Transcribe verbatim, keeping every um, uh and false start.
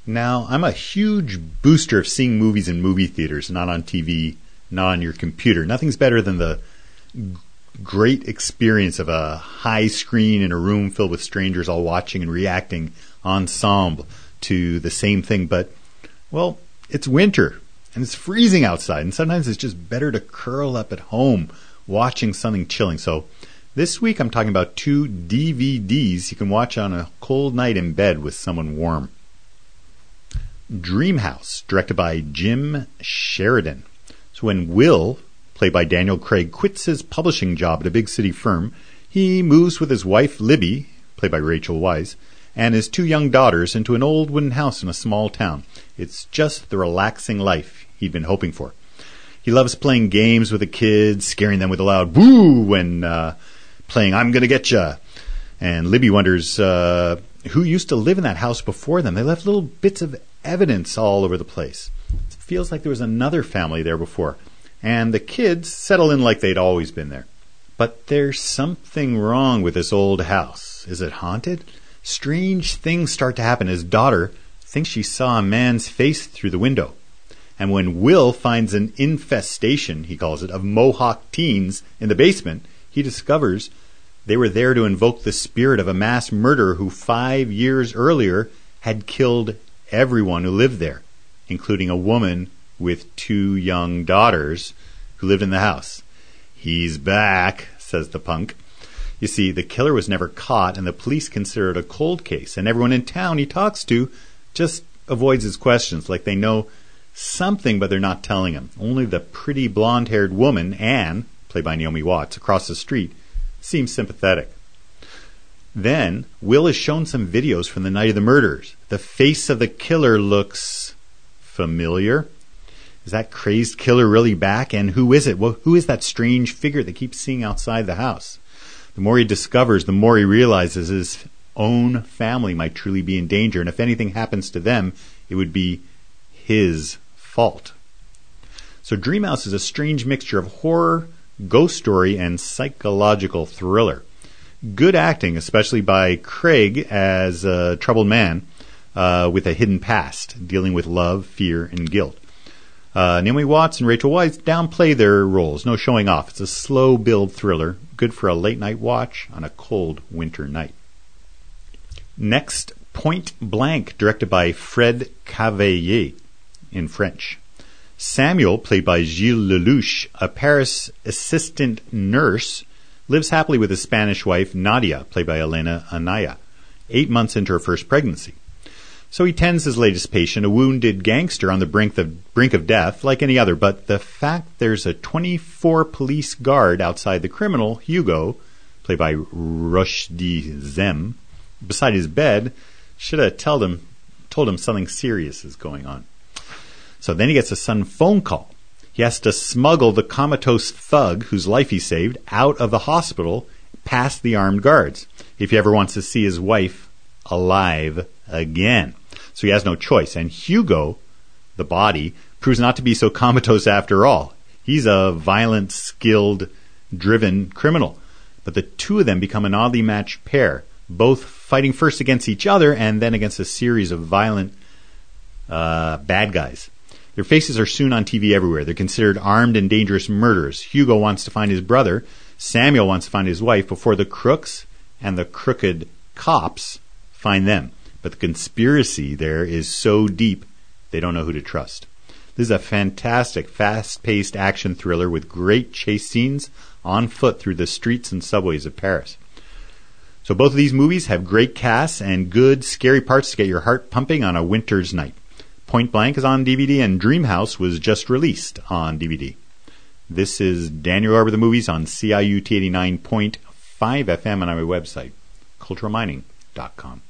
Now, I'm a huge booster of seeing movies in movie theaters, not on T V, not on your computer. Nothing's better than the great experience of a high screen in a room filled with strangers all watching and reacting ensemble to the same thing. But, well, it's winter and it's freezing outside, and sometimes it's just better to curl up at home watching something chilling. So this week I'm talking about two D V Ds you can watch on a cold night in bed with someone warm. Dream House, directed by Jim Sheridan. So when Will, played by Daniel Craig, quits his publishing job at a big city firm, he moves with his wife Libby, played by Rachel Weisz, and his two young daughters into an old wooden house in a small town. It's just the relaxing life he'd been hoping for. He loves playing games with the kids, scaring them with a loud boo when uh, playing I'm Gonna Getcha. And Libby wonders uh, who used to live in that house before them. They left little bits of evidence all over the place. It feels like there was another family there before. And the kids settle in like they'd always been there. But there's something wrong with this old house. Is it haunted? Strange things start to happen. His daughter thinks she saw a man's face through the window. And when Will finds an infestation, he calls it, of Mohawk teens in the basement, he discovers they were there to invoke the spirit of a mass murderer who five years earlier had killed everyone who lived there, including a woman with two young daughters who lived in the house. He's back, says the punk. You see, the killer was never caught, and the police consider it a cold case, and everyone in town he talks to just avoids his questions, like they know something, but they're not telling him. Only the pretty blonde-haired woman, Anne, played by Naomi Watts, across the street, seems sympathetic. Then, Will is shown some videos from the night of the murders. The face of the killer looks familiar. Is that crazed killer really back? And who is it? Well, who is that strange figure they keep seeing outside the house? The more he discovers, the more he realizes his own family might truly be in danger. And if anything happens to them, it would be his fault. So Dream House is a strange mixture of horror, ghost story, and psychological thriller. Good acting, especially by Craig as a troubled man uh, with a hidden past, dealing with love, fear, and guilt. Uh, Naomi Watts and Rachel Weisz downplay their roles. No showing off. It's a slow build thriller, good for a late night watch on a cold winter night. Next, Point Blank, directed by Fred Cavaillé in French. Samuel, played by Gilles Lelouch, a Paris assistant nurse, lives happily with his Spanish wife, Nadia, played by Elena Anaya, eight months into her first pregnancy. So he tends his latest patient, a wounded gangster on the brink of, brink of death, like any other. But the fact there's a twenty-four police guard outside the criminal, Hugo, played by Rushdie Zem, beside his bed, should have told him, told him something serious is going on. So then he gets a sudden phone call. He has to smuggle the comatose thug, whose life he saved, out of the hospital past the armed guards, if he ever wants to see his wife alive again. So he has no choice. And Hugo, the body, proves not to be so comatose after all. He's a violent, skilled, driven criminal. But the two of them become an oddly matched pair, both fighting first against each other and then against a series of violent uh, bad guys. Their faces are soon on T V everywhere. They're considered armed and dangerous murderers. Hugo wants to find his brother. Samuel wants to find his wife before the crooks and the crooked cops find them. But the conspiracy there is so deep, they don't know who to trust. This is a fantastic, fast-paced action thriller with great chase scenes on foot through the streets and subways of Paris. So both of these movies have great casts and good, scary parts to get your heart pumping on a winter's night. Point Blank is on D V D, and Dream House was just released on D V D. This is Daniel Arbor, the movies on C I U T eighty-nine point five F M and on my website, cultural mining dot com.